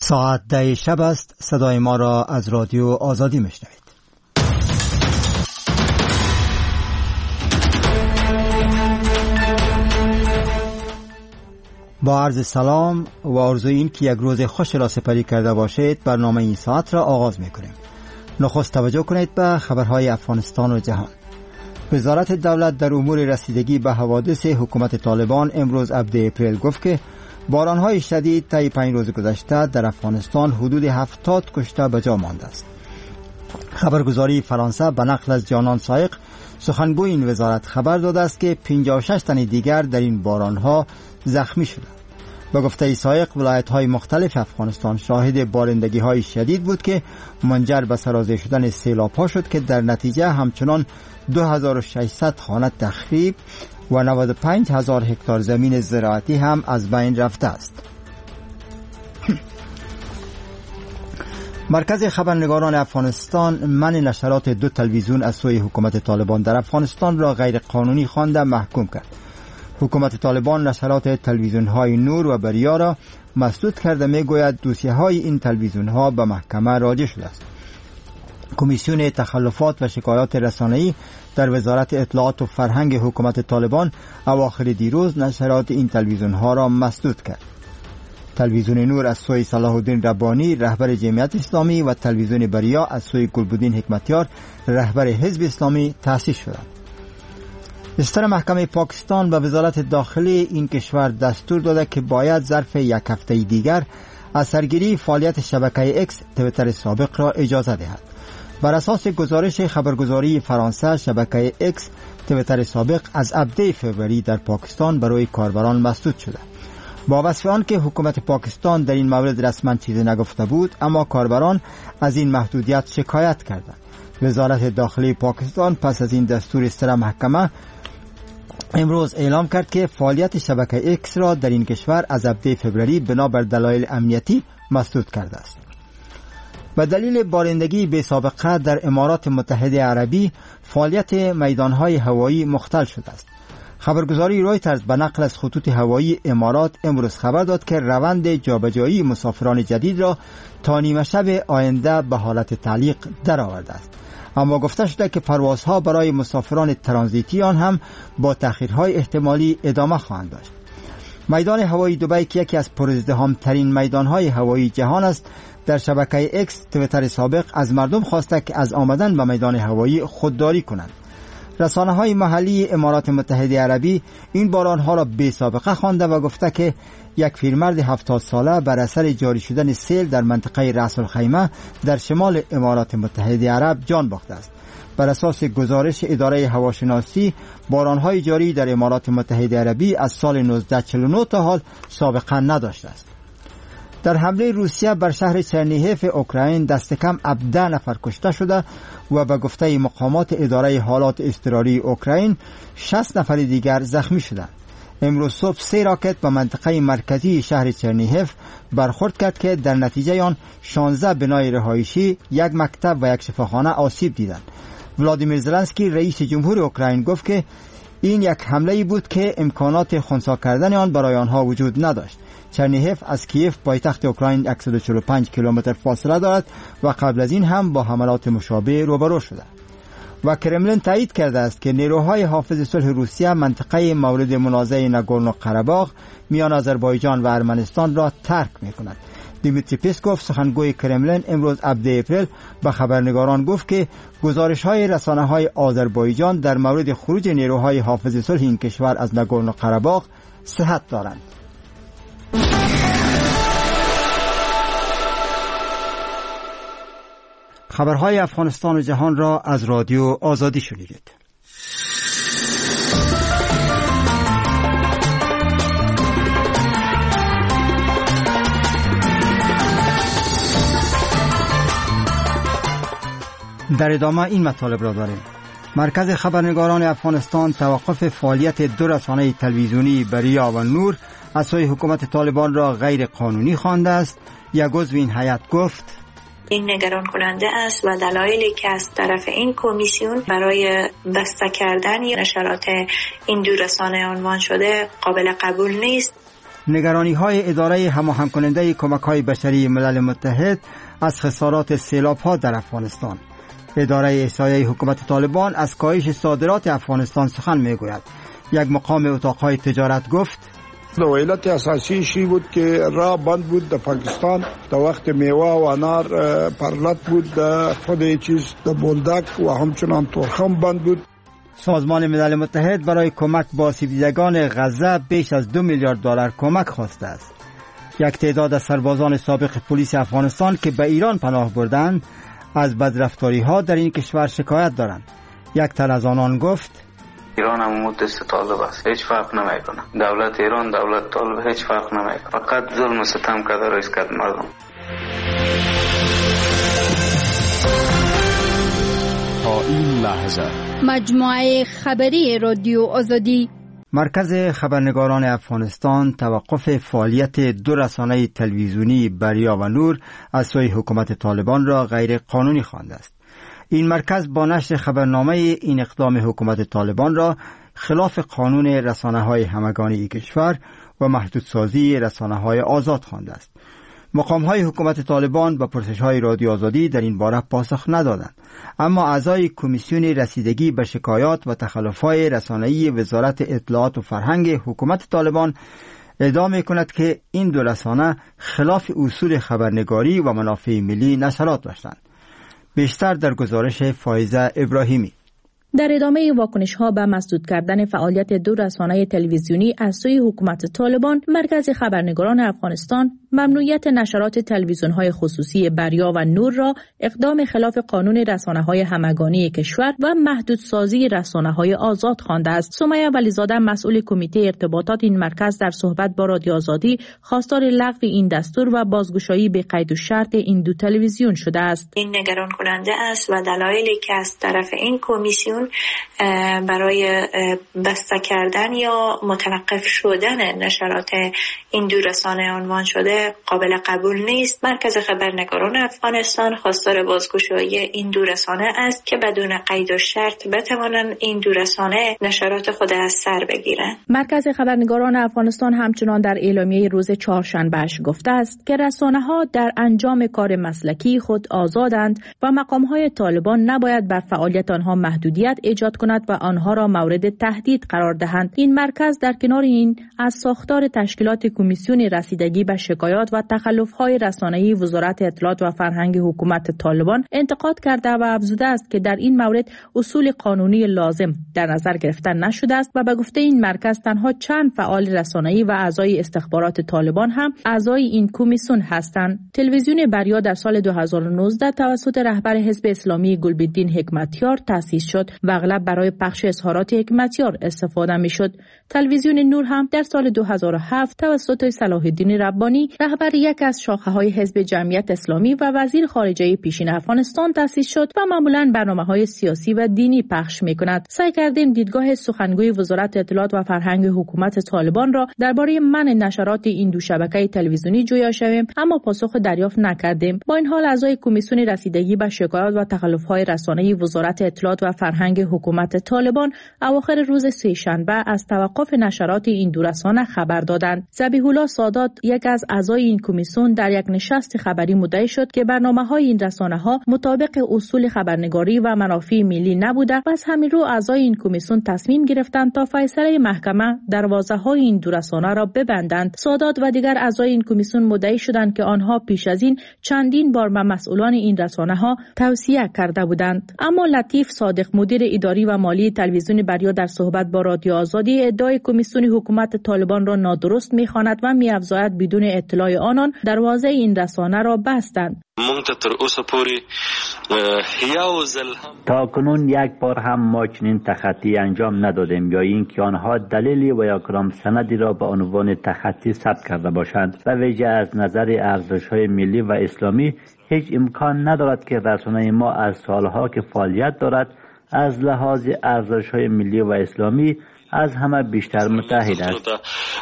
ساعت 10 شب است. صدای ما را از رادیو آزادی میشنوید. با عرض سلام و آرزوی این که یک روز خوش را سپری کرده باشید، برنامه این ساعت را آغاز میکنیم. نخست توجه کنید به خبرهای افغانستان و جهان. وزارت دولت در امور رسیدگی به حوادث حکومت طالبان امروز 7 اپریل گفت که بارانهای شدید طی 5 روز گذشته در افغانستان حدود 70 کشته به جا مانده است. خبرگزاری فرانسه به نقل از جانان سایق، سخنگوی این وزارت، خبر داده است که 56 تن دیگر در این بارانها زخمی شده. به گفته سایق، ولایت‌های مختلف افغانستان شاهد بارندگی‌های شدید بود که منجر به سرازیر شدن سیلاب‌ها شد که در نتیجه همچنان 2600 خانه تخریب و 95000 هکتار زمین زراعتی هم از بین رفته است. مرکز خبرنگاران افغانستان منع نشرات 2 تلویزیون از سوی حکومت طالبان در افغانستان را غیر قانونی خوانده محکوم کرد. حکومت طالبان نشرات تلویزیون‌های نور و بریا را مسدود کرده. میگوید دوسیه‌های این تلویزیون‌ها به محکمه راجع شده است. کمیسیون تخلفات و شکایات رسانه‌ای در وزارت اطلاعات و فرهنگ حکومت طالبان اواخر دیروز نشرات این تلویزیون‌ها را مسدود کرد. تلویزیون نور از سوی صلاح الدین ربانی رهبر جمعیت اسلامی و تلویزیون بریا از سوی گلبدین حکمتیار رهبر حزب اسلامی تأسیس شدند. استر محکمه پاکستان به وزارت داخلی این کشور دستور داده که باید ظرف یک هفته دیگر از سرگیری فعالیت شبکه اکس تویتر سابق را اجازه دهد. بر اساس گزارش خبرگزاری فرانسه، شبکه اکس تویتر سابق از 7 فوریه در پاکستان برای کاربران مسدود شده. با وصف آن که حکومت پاکستان در این مورد رسما چیزی نگفته بود، اما کاربران از این محدودیت شکایت کردند. وزارت داخلی پاکستان پس از این دستور استر محکمه امروز اعلام کرد که فعالیت شبکه اکس را در این کشور از 7 فوریه بنابر دلایل امنیتی مسدود کرده است. به دلیل بارندگی بی سابقه در امارات متحده عربی فعالیت میدانهای هوایی مختل شده است. خبرگزاری رویترز به نقل از خطوط هوایی امارات امروز خبر داد که روند جابجایی مسافران جدید را تا نیمه شب آینده به حالت تعلیق درآورده است. اما گفته شده که پروازها برای مسافران ترانزیتی آن هم با تأخیرهای احتمالی ادامه خواهند داشت. میدان هوایی دبی که یکی از پرازدحام‌ترین میدانهای هوایی جهان است، در شبکه اکس تویتر سابق از مردم خواسته که از آمدن به میدان هوایی خودداری کنند. رسانه‌های محلی امارات متحده عربی این بارانها را بی سابقه خوانده و گفته که یک پیرمرد 70 ساله بر اثر جاری شدن سیل در منطقه رأس الخیمه در شمال امارات متحده عرب جان باخته است. بر اساس گزارش اداره هواشناسی، بارانهای جاری در امارات متحده عربی از سال 1949 تا حال سابقه نداشته است. در حمله روسیه بر شهر چرنیهف اوکراین دست کم 17 نفر کشته شده و به گفته مقامات اداره حالات اضطراری اوکراین 60 نفر دیگر زخمی شدند. امروز صبح 3 راکت به منطقه مرکزی شهر چرنیهف برخورد کرد که در نتیجه آن 16 بنای رهایشی، 1 مکتب و 1 شفاخانه آسیب دیدند. ولادیمیر زلنسکی رئیس جمهور اوکراین گفت که این یک حمله بود که امکانات خنثی کردن آن برای آنها وجود نداشت. چرنیهف از کیف پایتخت اوکراین 145 کیلومتر فاصله دارد و قبل از این هم با حملات مشابه روبرو شده. و کرملین تایید کرده است که نیروهای حافظ صلح روسیه منطقه مورد منازعه ناگورنو قره‌باغ میان آذربایجان و ارمنستان را ترک می‌کند. دیمیتری پسکوف سخنگوی کرملین امروز 7 اپریل به خبرنگاران گفت که گزارش‌های رسانه‌های آذربایجان در مورد خروج نیروهای حافظ صلح این کشور از ناگورنو قره‌باغ صحت دارند. خبرهای افغانستان و جهان را از رادیو آزادی شنیدید. در ادامه این مطالب را داریم. مرکز خبرنگاران افغانستان توقف فعالیت 2 رسانه تلویزیونی بریا و نور از سوی حکومت طالبان را غیر قانونی خوانده است. یک عضو این هیئت گفت این نگران کننده است و دلایلی که از طرف این کمیسیون برای بسته کردن نشرات این 2 رسانه عنوان شده قابل قبول نیست. نگرانی های اداره هماهنگ کننده کمک های بشری ملل متحد از خسارات سیلاب ها در افغانستان. اداره احصایه حکومت طالبان از کاهش صادرات افغانستان سخن می گوید. یک مقام اتاقهای تجارت گفت د علت اساسی شی بود که راه بند بود در پاکستان در وقت میوه و انار پرلت بود، در خود چیز در بولدک و همچنان ترخم بند بود. سازمان ملل متحد برای کمک به آسیب دیدگان غزه بیش از 2 میلیارد دلار کمک خواسته است. یک تعداد از سربازان سابق پلیس افغانستان که به ایران پناه بردند از بدرفتاری ها در این کشور شکایت دارند. یک تن از آنان گفت ایران هم مدت طالب است، هیچ فرق نمیکنه. دولت ایران دولت طالب هیچ فرق نمیکنه، فقط ظلم و ستم کرده رئیس کرد مردم. تا این لحظه مجموعه خبری رادیو آزادی. مرکز خبرنگاران افغانستان توقف فعالیت 2 رسانه تلویزیونی بریا و نور از سوی حکومت طالبان را غیر قانونی خوانده است. این مرکز با نشر خبرنامه این اقدام حکومت طالبان را خلاف قانون رسانه‌های همگانی کشور و محدودسازی رسانه‌های آزاد خوانده است. مقام‌های حکومت طالبان با پرسش‌های رادیو آزادی در این باره پاسخ ندادند، اما اعضای کمیسیون رسیدگی به شکایات و تخلف‌های رسانه‌ای وزارت اطلاعات و فرهنگ حکومت طالبان ادعا می‌کند که این 2 رسانه خلاف اصول خبرنگاری و منافع ملی نشرات داشتند. بیشتر در گزارش فائزه ابراهیمی. در ادامه واکنش‌ها به مسدود کردن فعالیت 2 رسانه تلویزیونی از سوی حکومت طالبان، مرکز خبرنگاران افغانستان ممنوعیت نشرات تلویزیون‌های خصوصی بریا و نور را اقدام خلاف قانون رسانه‌های همگانی کشور و محدودسازی رسانه‌های آزاد خوانده است. سمیه ولیزاده مسئول کمیته ارتباطات این مرکز در صحبت با رادیو آزادی خواستار لغو این دستور و بازگشایی به قید و شرط این 2 تلویزیون شده است. این نگران کننده است و دلایلی که از طرف این کمیسیون برای بسته کردن یا متوقف شدن نشرات این 2 رسانه عنوان شده قابل قبول نیست. مرکز خبرنگاران افغانستان خواستار بازگشایی این 2 رسانه است که بدون قید و شرط بتوانند این 2 رسانه نشرات خود از سر بگیرند. مرکز خبرنگاران افغانستان همچنان در اعلامیه روز چهارشنبه‌اش گفته است که رسانه‌ها در انجام کار مسلکی خود آزادند و مقام‌های طالبان نباید بر فعالیت آنها محدودیت ایجاد کند و آنها را مورد تهدید قرار دهند. این مرکز در کنار این از ساختار تشکیلات کمیسیون رسیدگی به شکایات و تخلف‌های رسانه‌ای وزارت اطلاعات و فرهنگ حکومت طالبان انتقاد کرده و افزوده است که در این مورد اصول قانونی لازم در نظر گرفته نشده است و به گفته این مرکز تنها چند فعال رسانه‌ای و اعضای استخبارات طالبان هم اعضای این کمیسیون هستند. تلویزیون بریا در سال 2019 توسط رهبر حزب اسلامی گلبدین حکمتیار تأسیس شد و اغلب برای پخش اظهارات حکمتیار استفاده می‌شد. تلویزیون نور هم در سال 2007 توسط صلاح الدین ربانی رهبر یک از شاخه‌های حزب جمعیت اسلامی و وزیر خارجه پیشین افغانستان تأسیس شد و معمولاً برنامه‌های سیاسی و دینی پخش می‌کند. سعی کردیم دیدگاه سخنگوی وزارت اطلاعات و فرهنگ حکومت طالبان را درباره منع نشرات این 2 شبکه تلویزیونی جویا شویم، اما پاسخ دریافت نکردیم. با این حال اعضای کمیسیون رسیدگی به شکایات و تخلف‌های رسانه‌ای وزارت اطلاعات و فرهنگ حکومت طالبان اواخر روز سه‌شنبه از توقف نشرات این 2 رسانه خبر دادند. ذبیح الله سادات، یک از اعضای این کمیسیون، در یک نشست خبری مدعی شد که برنامه‌های این رسانه‌ها مطابق اصول خبرنگاری و منافع ملی نبوده و از همین رو اعضای این کمیسیون تصمیم گرفتند تا فیصله محکمه دروازه‌های این 2 رسانه را ببندند. سادات و دیگر اعضای این کمیسیون مدعی شدند که آنها پیش از این چندین بار به مسئولان این رسانه‌ها توصیه کرده بودند. اما لطیف صادق، مدیر اداری و مالی تلویزیون بریا، در صحبت با رادیو آزادی ادعای کمیسیون حکومت طالبان را نادرست می‌خواند و می‌افزاید بدون اطلاع آنان دروازه این رسانه را بستند. تا کنون یک بار هم ما چنین تخطی انجام ندادیم یا اینکه آنها دلیلی و یا کدام سندی را به عنوان تخطی ثبت کرده باشند. و ویژه از نظر ارزش‌های ملی و اسلامی هیچ امکان ندارد که رسانه ما از سالها که فعالیت دارد از لحاظ ارزش‌های ملی و اسلامی از همه بیشتر متحد است.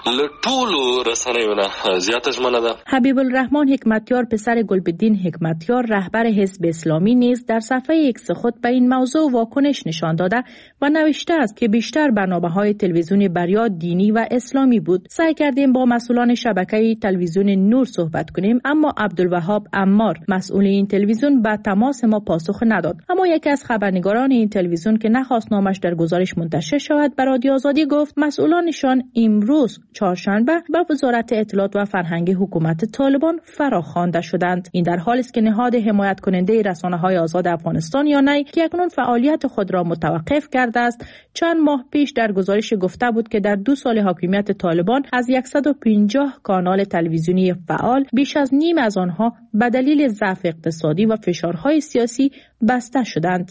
حبیب الرحمن حکمتیار پسر گلبدین حکمتیار رهبر حزب اسلامی نیز در صفحه ایکس خود به این موضوع واکنش نشان داده و نوشته است که بیشتر برنامه‌های تلویزیون بریا دینی و اسلامی بود. سعی کردیم با مسئولان شبکه تلویزیون نور صحبت کنیم، اما عبدالوهاب عمار مسئول این تلویزیون به تماس ما پاسخ نداد. اما یکی از خبرنگاران این تلویزیون که نخواست نامش در گزارش منتشر شود به رادیو آزادی گفت مسئولانشان امروز چهارشنبه به وزارت اطلاعات و فرهنگ حکومت طالبان فراخوانده شدند. این در حالی است که نهاد حمایت کننده رسانه‌های آزاد افغانستان یا نی که اکنون فعالیت خود را متوقف کرده است، چند ماه پیش در گزارش گفته بود که در 2 سال حاکمیت طالبان از 150 کانال تلویزیونی فعال بیش از نیم از آنها به دلیل ضعف اقتصادی و فشارهای سیاسی بسته شدند.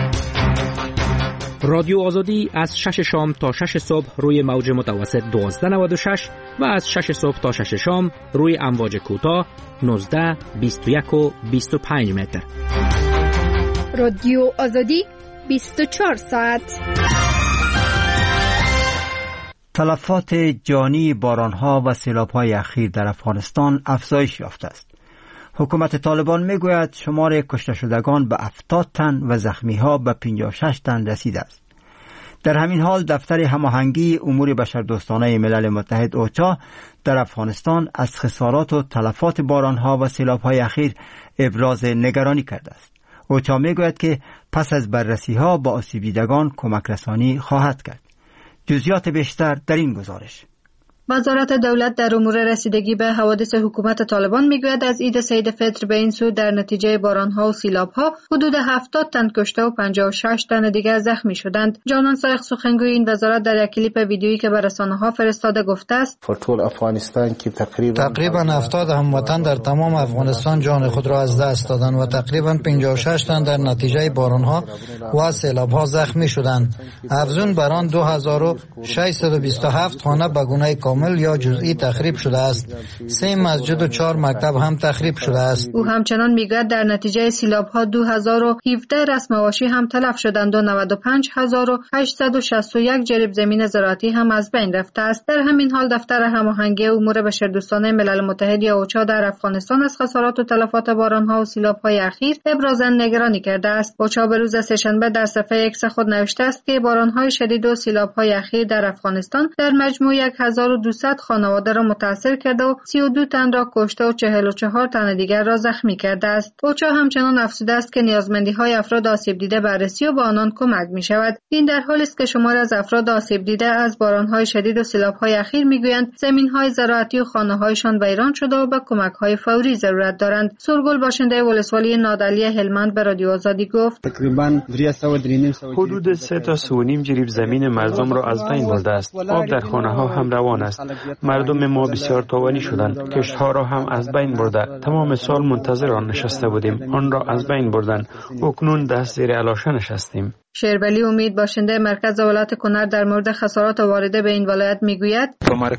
رادیو آزادی از 6 شام تا 6 صبح روی موج متوسط 1296 و از 6 صبح تا 6 شام روی امواج کوتاه 19، 21 و 25 متر. رادیو آزادی 24 ساعت. تلفات جانی بارانها و سیلاب‌های اخیر در افغانستان افزایش یافته است. حکومت طالبان میگوید شمار کشته شدگان به 70 تن و زخمی‌ها به 56 تن رسیده است. در همین حال دفتر هماهنگی امور بشردوستانه ملل متحد اوچا در افغانستان از خسارات و تلفات بارانها و سیلاب‌های اخیر ابراز نگرانی کرده است. اوچا میگوید که پس از بررسی‌ها با آسیب دیدگان کمک رسانی خواهد کرد. جزئیات بیشتر در این گزارش. وزارت دولت در امور رسیدگی به حوادث حکومت طالبان میگوید از عید سید فطر به این سو در نتیجه بارانها و سیلابها حدود 70 تن کشته و 56 تن دیگر زخمی شدند. جانان سایق سخنگوی این وزارت در یک کلیپ ویدیویی که به رسانه‌ها فرستاده گفته است تقریبا 70 هموطن در تمام افغانستان جان خود را از دست دادند و تقریبا 56 تن در نتیجه بارانها و سیلابها زخمی شدند. افزون بر آن 2627 خانه به گونه یا جزئی تخریب شده است. 3 مسجد و 4 مکتب هم تخریب شده است. او همچنان میگوید در نتیجه سیلاب‌ها 2017 رسم مواشی هم تلف شدند و 95861 جریب زمین زراعتی هم از بین رفته است. در همین حال دفتر هماهنگی امور بشردوستانه ملل متحد یا اوچا در افغانستان از خسارات و تلفات باران‌ها و سیلاب‌های اخیر ابراز نگرانی کرده است. اوچا به روز سه‌شنبه در صفحه ایکس خود نوشته است که باران‌های شدید و سیلاب‌های اخیر در افغانستان در مجموع 1200 خانواده را متاثر کرده و 32 تن را کشته و 44 تن دیگر را زخمی کرده است. اوچا همچنان افزوده است که نیازمندی‌های افراد آسیب دیده بررسی و به آنان کمک می‌شود. این در حالی است که شمار از افراد آسیب دیده از باران‌های شدید و سیلاب‌های اخیر می‌گویند زمین‌های زراعتی و خانه‌هایشان ویران شده و به کمک‌های فوری ضرورت دارند. سورگل باشنده ولسوالی نادعلی هلمند به رادیو آزادی گفت تقریباً حدود 3 تا 3.5 جریب زمین مردم را از بین برده است. آب در خانه‌ها هم روان است. مردم ما بسیار تاوانی شدند. کشت‌ها را هم از بین برده. تمام سال منتظر آن نشسته بودیم. آن را از بین بردن. اکنون دست زیر علاشه نشستیم. شیربلی امید باشنده مرکز ولایت کنر در مورد خسارات وارده به این ولایت میگوید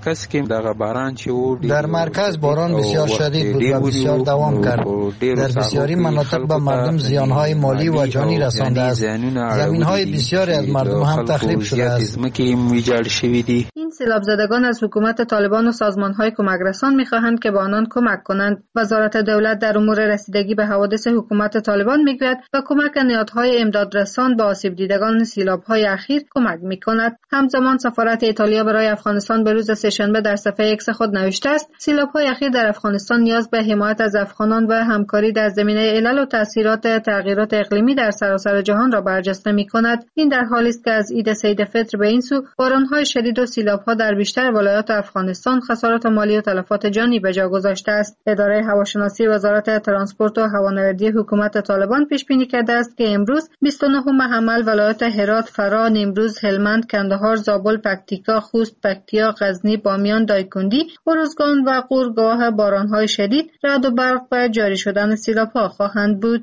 در مرکز باران بسیار شدید بود و بسیار دوام کرد. در بسیاری مناطق به مردم زیانهای مالی و جانی رسانده است. زمینهای بسیاری از مردم هم تخریب شده است. این سیلاب زدگان از حکومت طالبان و سازمانهای کمک رسان میخواهند که به آنان کمک کنند. وزارت دولت در امور رسیدگی به حوادث حکومت طالبان میگوید به کمک نهادهای امدادرسان به آسیب دیدگان سیلاب‌های اخیر کمک می‌کند. همزمان سفارت ایتالیا برای افغانستان به روز سه‌شنبه در صفحه ایکس خود نوشته است سیلاب‌های اخیر در افغانستان نیاز به حمایت از افغانان و همکاری در زمینه علل و تأثیرات تغییرات اقلیمی در سراسر جهان را برجسته می‌کند. این در حالی است که از عید سید فطر به این سو باران‌های شدید و سیلاب‌ها در بیشتر ولایات افغانستان خسارات مالی و تلفات جانی به جا گذاشته است. اداره هواشناسی وزارت ترانسپورت و هوانوردی حکومت طالبان پیش بینی کرده است که امروز 29 حمل ولایات هرات، فرا، نیمروز، هلمند، کندهار، زابل، پکتیکا، خوست، پکتیا، غزنی، بامیان، دایکنډی، ارزگان و غور گواه باران‌های شدید، رعد و برق و جاری شدن سیلاب‌ها خواهند بود.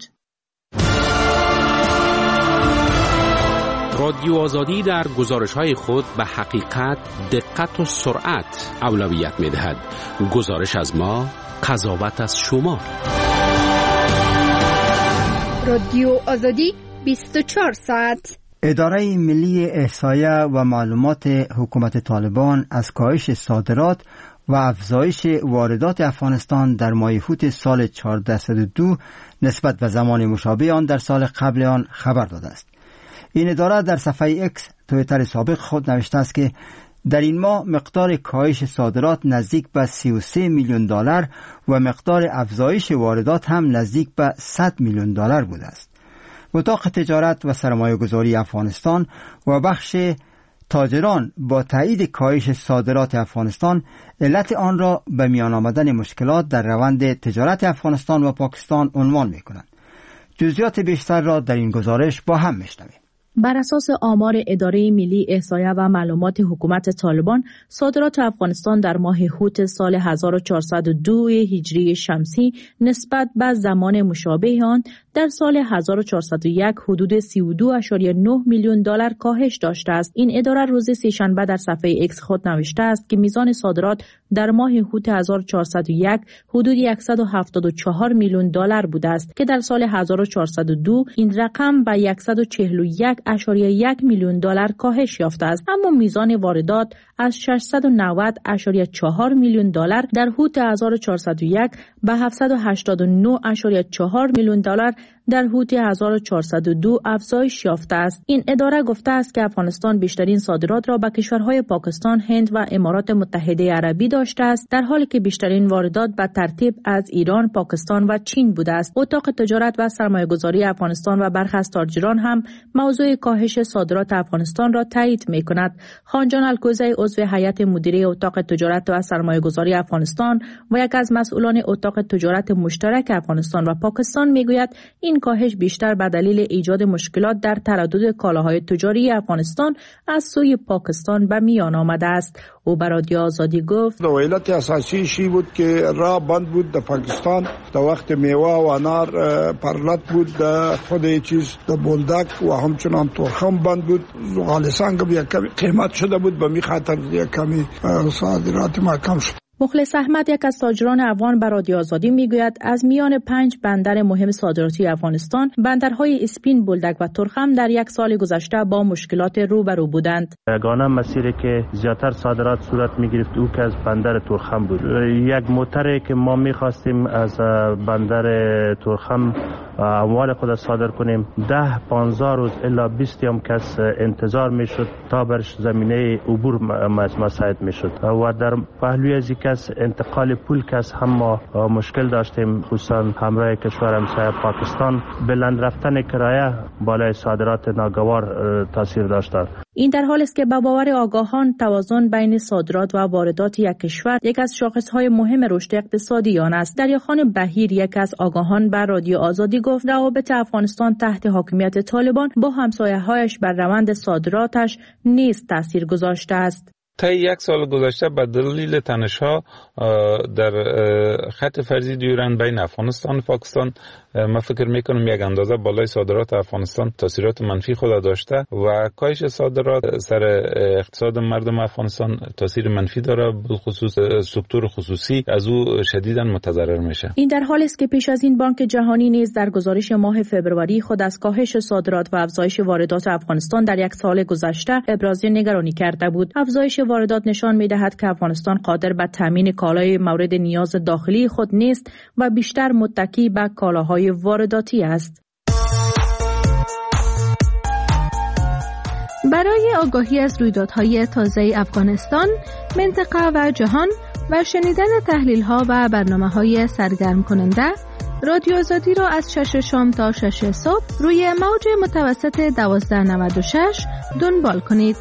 رادیو آزادی در گزارش‌های خود به حقیقت، دقت و سرعت اولویت می‌دهد. گزارش از ما، قضاوت از شما. رادیو آزادی 24 ساعت. اداره ملی احصایه و معلومات حکومت طالبان از کاهش صادرات و افزایش واردات افغانستان در ماه اوت سال 1402 نسبت به زمان مشابه آن در سال قبل آن خبر داده است. این اداره در صفحه اکس توییتر سابق خود نوشته است که در این ماه مقدار کاهش صادرات نزدیک به 33 میلیون دلار و مقدار افزایش واردات هم نزدیک به 100 میلیون دلار بوده است. اتاق تجارت و سرمایه‌گذاری افغانستان و بخش تاجران با تایید کاهش صادرات افغانستان علت آن را به میان آمدن مشکلات در روند تجارت افغانستان و پاکستان عنوان می‌کنند. جزئیات بیشتر را در این گزارش با هم می‌شنویم. بر اساس آمار اداره ملی احصایه و معلومات حکومت طالبان، صادرات افغانستان در ماه اوت سال 1402 هجری شمسی نسبت به زمان مشابه آن در سال 1401 حدود 32.9 میلیون دلار کاهش داشته است. این اداره روز سه‌شنبه در صفحه اکس خود نوشته است که میزان صادرات در ماه اوت 1401 حدود 174 میلیون دلار بوده است که در سال 1402 این رقم به 141.1 میلیون دلار کاهش یافته است. اما میزان واردات از 690.4 میلیون دلار در اوت 1401 به 789.4 میلیون دلار در اوت 1402 افزایش یافته است. این اداره گفته است که افغانستان بیشترین صادرات را به کشورهای پاکستان، هند و امارات متحده عربی داشته است، در حالی که بیشترین واردات به ترتیب از ایران، پاکستان و چین بوده است. اتاق تجارت و سرمایه‌گذاری افغانستان و برخی از تاجران هم موضوع کاهش صادرات افغانستان را تایید می‌کند. خانجان الکوزی، عضو هیئت مدیره اتاق تجارت و سرمایه‌گذاری افغانستان و یک از مسئولان اتاق تجارت مشترک افغانستان و پاکستان میگوید این کاهش بیشتر به دلیل ایجاد مشکلات در تردد کالاهای تجاری افغانستان از سوی پاکستان به میان آمده است. او بر رادیو آزادی گفت علت اساسیش بود که راه بند بود در پاکستان در وقت میوه و انار پرلت بود، در خود چیز در بولدک و همچنان تورخم بند بود. غالسان که کمی قیمت شده بود، به می خاطر کمی صادرات ما کم شد. مخلص احمد، یک از تاجران افغان، بر رادیو آزادی میگوید از میان 5 بندر مهم صادراتی افغانستان، بندرهای اسپین، بولدک و تورخم در یک سال گذشته با مشکلات روبرو بودند. یگانه مسیری که زیاتر صادرات صورت میگرفت او که از بندر تورخم بود. یک موتری که ما میخواستیم از بندر تورخم اموال خود صادر کنیم 10-15 روز الا 20 هم کس انتظار میشد تا برش زمینه عبور مساعد میشد و در پهلوی از کس انتقال پول کس هم ما مشکل داشتیم، خصوصا همراه کشور همسایه پاکستان. بلند رفتن کرایه بالای صادرات ناگوار تاثیر داشته. این در حال است که به باور آگاهان توازن بین صادرات و واردات یک کشور یک از شاخصهای مهم رشد اقتصادی آن است. دریاخان بهیر، یک از آگاهان، بر رادیو آزادی گفت روابط افغانستان تحت حاکمیت طالبان با همسایه‌هایش بر روند صادراتش نیز تاثیر گذاشته است. تا یک سال گذشته به دلیل تنش‌ها در خط فرضی دیورند بین افغانستان و پاکستان، من فکر میکنم یک اندازه بالای صادرات افغانستان تاثیرات منفی خود داشته و کاهش صادرات سر اقتصاد مردم افغانستان تاثیر منفی داره، بخصوص سکتور خصوصی از او شدیداً متضرر میشه. این در حالی است که پیش از این بانک جهانی نیز در گزارش ماه فوریه خود از کاهش صادرات و افزایش واردات افغانستان در یک سال گذشته ابراز نگرانی کرده بود. افزایش واردات نشان می‌دهد که افغانستان قادر به تامین کالای مورد نیاز داخلی خود نیست و بیشتر متکی به کالاهای وارداتی است. برای آگاهی از رویدادهای تازه افغانستان، منطقه و جهان و شنیدن تحلیل‌ها و برنامه‌های سرگرم کننده، رادیو آزادی را از 6 شام تا 6 صبح روی موج متوسط 1296 دنبال کنید.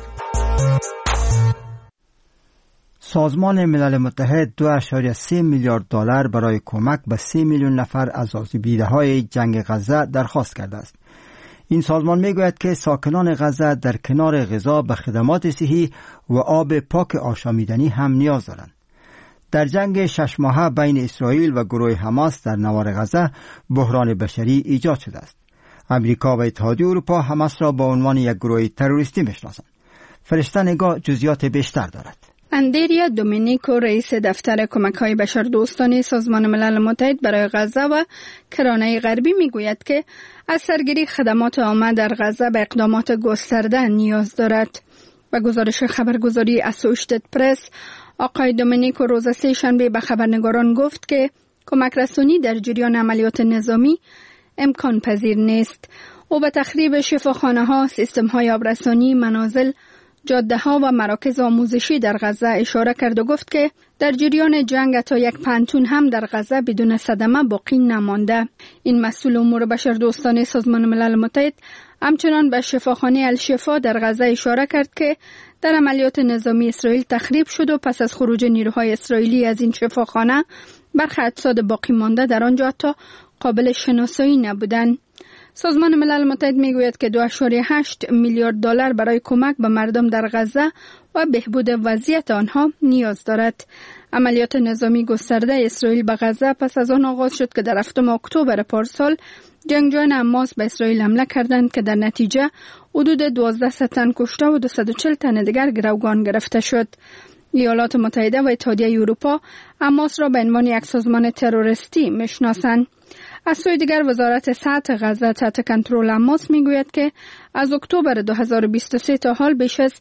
سازمان ملل متحد 2.3 میلیارد دلار برای کمک به 3 میلیون نفر از آسیب‌دیده‌های جنگ غزه درخواست کرده است. این سازمان میگوید که ساکنان غزه در کنار غذا به خدمات صحی و آب پاک آشامیدنی هم نیاز دارند. در جنگ 6 ماهه بین اسرائیل و گروه حماس در نوار غزه بحران بشری ایجاد شده است. امریکا و اتحادیه اروپا حماس را به عنوان یک گروه تروریستی میشناسند. فرشته نگاه جزئیات بیشتر دارد. اندریا دومینیکو رئیس دفتر کمک‌های بشردوستانه سازمان ملل متحد برای غزه و کرانه غربی میگوید که از سرگیری خدمات عامه در غزه به اقدامات گسترده نیاز دارد. و گزارش خبرگزاری اسوشیتد پرس، آقای دومینیکو روز سه شنبه به خبرنگاران گفت که کمک رسانی در جریان عملیات نظامی امکان پذیر نیست. او به تخریب شفاخانه‌ها، سیستم‌های آبرسانی، منازل، جاده‌ها و مراکز آموزشی در غزه اشاره کرد و گفت که در جریان جنگ تا یک پنتون هم در غزه بدون صدمه باقی نمانده. این مسئول امور بشردوستانه سازمان ملل متحد همچنان به شفاخانه الشفا در غزه اشاره کرد که در عملیات نظامی اسرائیل تخریب شد و پس از خروج نیروهای اسرائیلی از این شفاخانه برخی اجساد باقی مانده در آنجا حتی قابل شناسایی نبودند. سازمان ملل متحد میگوید که 2.8 میلیارد دلار برای کمک به مردم در غزه و بهبود وضعیت آنها نیاز دارد. عملیات نظامی گسترده اسرائیل به غزه پس از آن آغاز شد که در 7 اکتبر پارسال جنگجویان حماس به اسرائیل حمله کردند که در نتیجه حدود 12 تن کشته و 240 تن دیگر گروگان گرفته شد. ایالات متحده و اتحادیه اروپا حماس را به عنوان یک سازمان تروریستی میشناسند. از سوی دیگر وزارت صحت غزه تحت کنترل حماس میگوید که از اکتبر 2023 تا حال بیش از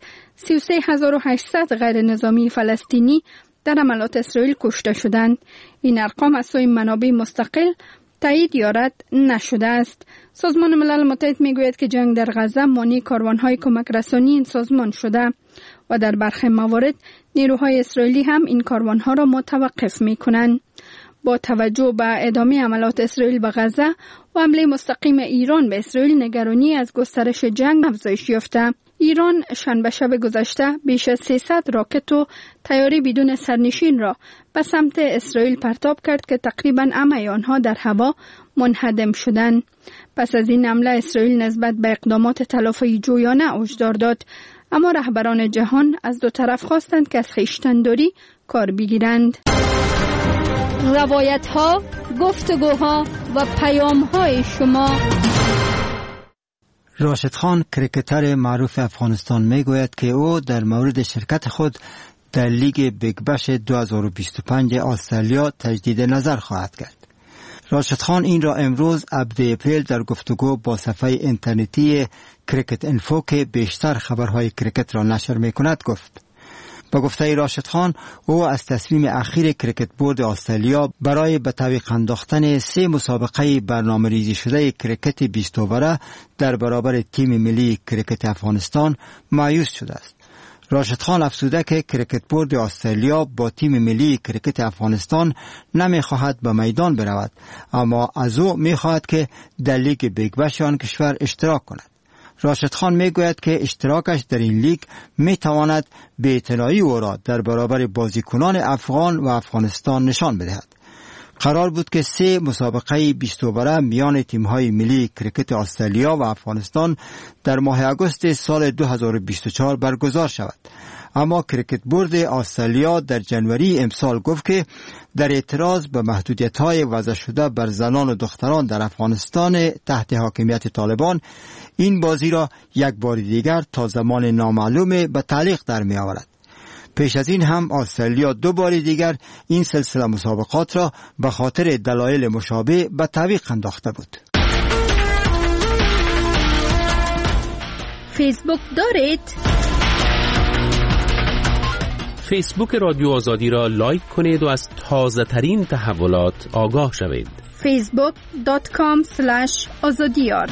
33800 غیر نظامی فلسطینی در عملیات اسرائیل کشته شدند. این ارقام از سوی منابع مستقل تایید یا رد نشده است. سازمان ملل متحد میگوید که جنگ در غزه مانع کاروانهای کمک رسانی این سازمان شده و در برخی موارد نیروهای اسرائیلی هم این کاروانها را متوقف میکنند. با توجه به ادامه عملیات اسرائیل به غزه و حمله مستقیم ایران به اسرائیل، نگرانی از گسترش جنگ افزایش یافته. ایران شنبه شب گذشته بیش از 300 راکت و طیاره بدون سرنشین را به سمت اسرائیل پرتاب کرد که تقریباً همه آنها در هوا منهدم شدند. پس از این حمله اسرائیل نسبت به اقدامات تلافی جویانه هشدار داد، اما رهبران جهان از دو طرف خواستند که از خویشتن‌داری کار بگیرند. روایت‌ها، گفتگوها و پیام‌های شما. راشد خان، کرکتر معروف افغانستان، میگوید که او در مورد شرکت خود در لیگ بیگ بش 2025 استرالیا تجدید نظر خواهد کرد. راشد خان این را امروز 17 اپریل در گفتگو با صفحه اینترنتی کرکت انفو که بیشتر خبرهای کرکت را نشر می‌کند گفت. با گفته راشد خان، او از تصمیم اخیر کرکت بورد استرالیا برای به تعویق انداختن 3 مسابقه برنامه‌ریزی شده کرکت 20 اووره در برابر تیم ملی کرکت افغانستان مایوس شده است. راشد خان افزوده که کرکت بورد استرالیا با تیم ملی کرکت افغانستان نمی‌خواهد به میدان برود، اما از او می‌خواهد که در لیگ بیگ بش آن کشور اشتراک کند. راشد خان میگوید که اشتراکش در این لیگ میتواند بی‌اعتنایی او را در برابر بازیکنان افغان و افغانستان نشان بدهد. قرار بود که 3 مسابقه 20 اووره میان تیم‌های ملی کرکت استرالیا و افغانستان در ماه اگست سال 2024 برگزار شود، اما کرکت بورد استرالیا در جنوری امسال گفت که در اعتراض به محدودیت‌های وضع شده بر زنان و دختران در افغانستان تحت حاکمیت طالبان این بازی را یک بار دیگر تا زمان نامعلوم به تعلیق در می آورد. پیش از این هم استرالیا 2 بار دیگر این سلسله مسابقات را به خاطر دلایل مشابه به تعویق انداخته بود. فیسبوک دارید؟ فیسبوک رادیو آزادی را لایک کنید و از تازه ترین تحولات آگاه شوید. facebook.com/azadiyar.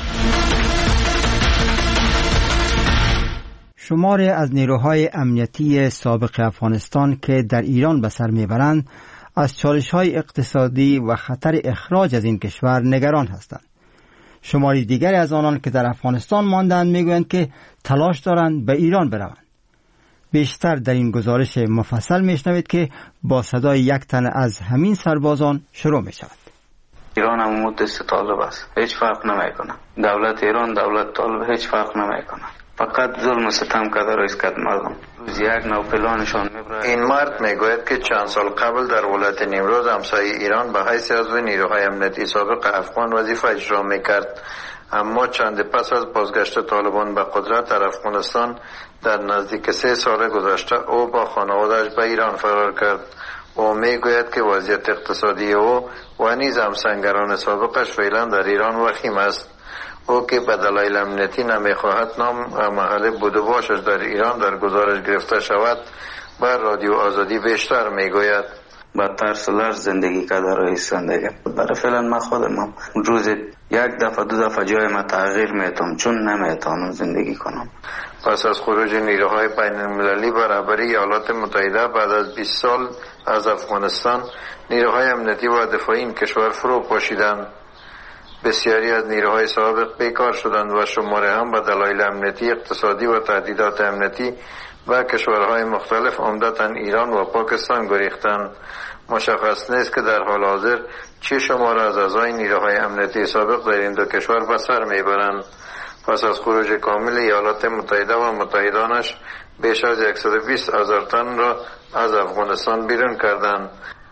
شماری از نیروهای امنیتی سابق افغانستان که در ایران به سر میبرند از چالش‌های اقتصادی و خطر اخراج از این کشور نگران هستند. شماری دیگری از آنان که در افغانستان ماندند میگویند که تلاش دارند به ایران بروند. بیشتر در این گزارش مفصل میشنوید که با صدای یک تن از همین سربازان شروع می شود. ایران هم دست طالب است، هیچ فرق نمیکنه. دولت ایران، دولت طالب هیچ فرق نمیکنه. فقط ظلم و ستم کرده رئیس کد مردم. یک نو پلانشان میبره. این مرد میگوید که چند سال قبل در ولایت نیمروز همسایه ایران به حیث عضو نیروهای امنیتی سابق افغان وظیفه اجرا میکرد، اما چند پس از بازگشت طالبان به قدرت در افغانستان در نزدیک 3 سال گذشته او با خانواده‌اش به ایران فرار کرد. او میگوید که وضعیت اقتصادی او و نیز همسنگران سابقش فعلا در ایران وخیم است. او که به دلایل امنیتی نمیخواهد نام و محل بود و باشش در ایران در گزارش گرفته شود، بر رادیو آزادی بیشتر میگوید. با ترس و لرز زندگی کرده رئیس زندگی. برای فعلا من خودم روز 1 دفعه 2 دفعه جای ما تغییر میتونم، چون نمیتونم زندگی کنم. پس از خروج نیروهای بین المللی برابری ایالات متحده بعد از 20 سال از افغانستان، نیروهای امنیتی و دفاعی این کشور فرو پاشیدند. بسیاری از نیروهای سابق بیکار شدند و شماره هم به دلایل امنیتی، اقتصادی و تهدیدات امنیتی و کشورهای مختلف عمدتاً ایران و پاکستان گریختند. مشخص نیست که در حال حاضر چه شماره از اعضای نیروهای امنیتی سابق در این دو کشور به سر میبرند. پس از خروج کامل ایالات متحده و متحدانش بیش از 120,000 تن را از افغانستان بیرون کردند،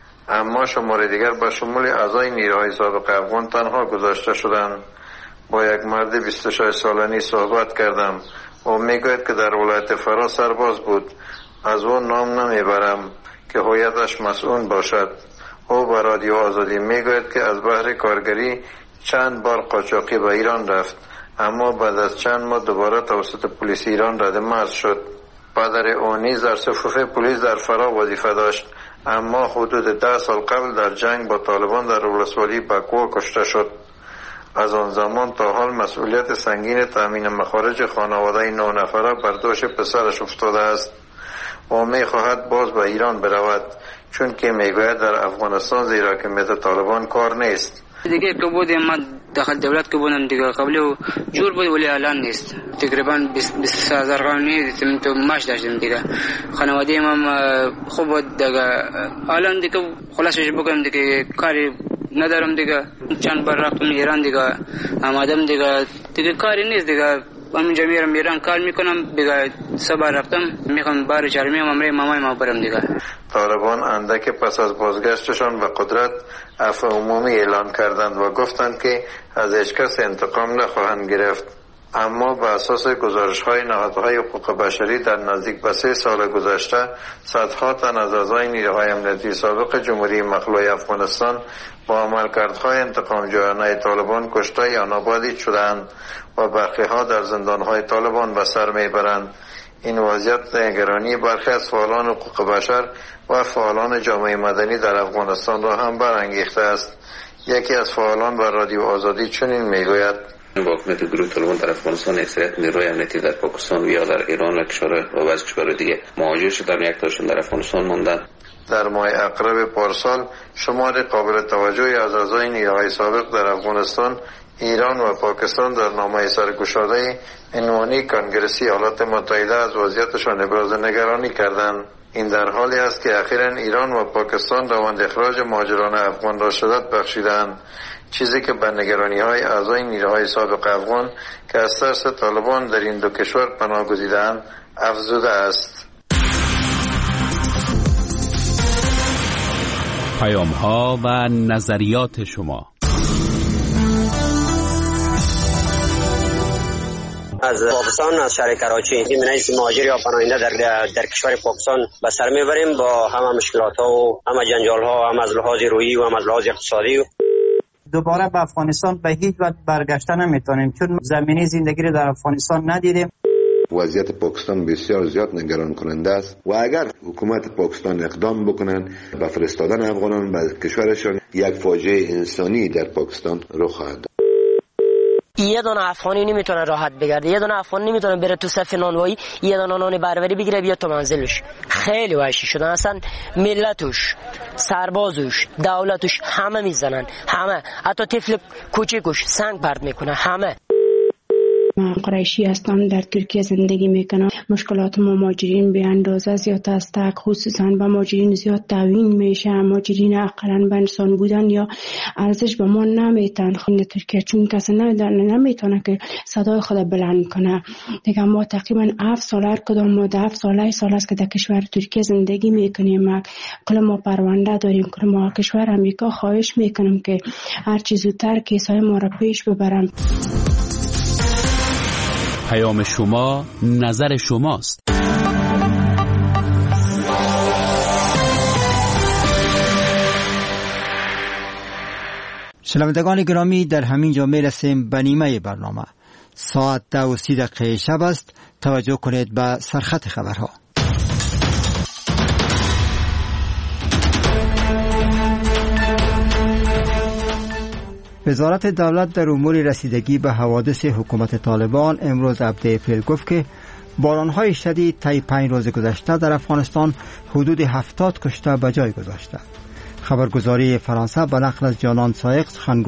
اما شماره دیگر به شمول اعضای نیروهای سابق افغان تنها گذاشته شدند. با یک مرد 26 سالانی صحبت کردم. او میگوید که در ولایت فرا سرباز بود. از او نام نمیبرم که هویتش مسئول باشد. او به رادیو آزادی میگوید که از بحر کارگری چند بار قاچاقی به ایران رفت، اما بعد از چند ماه دوباره توسط پلیس ایران رد مرز شد. پدر او نیز در صفوف پلیس در فرا وظیفه داشت، اما حدود 10 سال قبل در جنگ با طالبان در ولسوالی بکوه کشته شد. از آن زمان تا حال مسئولیت سنگین تامین مخارج خانواده 9 نفره بر دوش پسرش افتاده است. او میخواهد باز به ایران برود، چون که میگوید در افغانستان زیر حاکمیت طالبان کار نیست. دیگه که بودیم ما داخل دولت که بودم دیگه قبل جور بود ولی الان نیست. تقریبا 20,000 قانونی تو ماش داشتیم دیگه. خانواده ما خوب بود دیگه. الان دیگه خلاصش بکنم دیگه کاری ندارم دیگه. چند بار رفتم ایران دیگه. آمدم دیگه کاری نیست دیگه. همینجا میرم ایران کار میکنم دیگه. صبح رفتم میخوام بار چرمی امره مامای ما برم دیگه. طالبان اندک پس از بازگشتشان به قدرت عفو عمومی اعلان کردند و گفتند که از هیچ کس انتقام نخواهند گرفت، اما به اساس گزارش‌های نهادهای حقوق بشری در نزدیک به 3 سال گذشته صدها تن از اعضای نیروهای امنیتی سابق جمهوری مخلوع افغانستان با عملکردهای انتقام جویانه طالبان کشته یا نابودی شدند و برخی‌ها در زندان‌های طالبان به سر میبرند. این وضعیت نگرانی برخی از فعالان حقوق بشر و فعالان جامعه مدنی در افغانستان را هم برانگیخته است. یکی از فعالان بر رادیو آزادی چنین میگوید: با حکومت گروه طالبان در افغانستان اکثریت نیروهای امنیتی در پاکستان و یا در ایران و بعضی کشورهای دیگه مهاجر شدن، یک تاشون در افغانستان ماندن. در ماه اقرب پارسال شمار قابل توجهی از اعضای نیروهای سابق در افغانستان، ایران و پاکستان در نامه سرگشاده عنوانی کنگرسی ایالات متحده از وضعیتشان ابراز نگرانی کردند. این در حالی است که اخیراً ایران و پاکستان روند اخراج مهاجران افغان را شدت بخشیدند، چیزی که به نگرانی‌های اعضای نیروهای سابق افغان که از ترس طالبان در این دو کشور پناه گزیده‌اند افزوده است. پیام‌ها و نظریات شما. از پاکستان، از شهر کراچی، این مهاجر یا پناهنده در کشور پاکستان به سر میبریم با همه مشکلات ها و همه جنجال ها، هم از لحاظ روحی و هم از لحاظ اقتصادی. دوباره به افغانستان به هیچ وجه برگشته نمیتونیم، چون زمینه زندگی رو در افغانستان ندیدیم. وضعیت پاکستان بسیار زیاد نگران کننده است و اگر حکومت پاکستان اقدام بکنند به فرستادن افغانان به کشورشان، یک فاجعه انسانی در پاکستان رخ خواهد داد. یه دونه افغانی نمیتونه راحت بگرده، یه دونه افغان نمیتونه بره تو صف نانوایی یه دونه نان بربری بگیره بیاد تو منزلش. خیلی وحشی شدن اصلا، ملتش، سربازش، دولتش همه میزنن، همه، حتی طفل کوچیکش سنگ پرت میکنه، همه. قریشی هستم، در ترکیه زندگی میکنم. مشکلات مهاجرین به اندازه زیاد است، خصوصا به مهاجرین زیاد تعیین میشه. مهاجرین اقلا به انسان بودن یا ارزش به ما نمیتن خود ترکیه، چون کسی نمیتونه که صدای خود بلند کنه. دیگه ما تقریبا 7 سال هر کدام ما 7 سال است که در کشور ترکیه زندگی میکنیم. کل ما پرونده داریم، کل ما کشور امریکا. خواهش میکنم که هر چیز زودتر کیسای ما را پیش ببرم. پیام شما، نظر شماست. شنوندگان گرامی، در همین جا میرسیم به نیمه برنامه. ساعت 10:30 شب است. توجه کنید به سرخط خبرها. وزارت دولت در امور رسیدگی به حوادث حکومت طالبان امروز هفته اپریل گفت که بارانهای شدید طی 5 روز گذشته در افغانستان حدود 70 کشته به جای گذاشته. خبرگزاری فرانسه به نقل از جانان سایق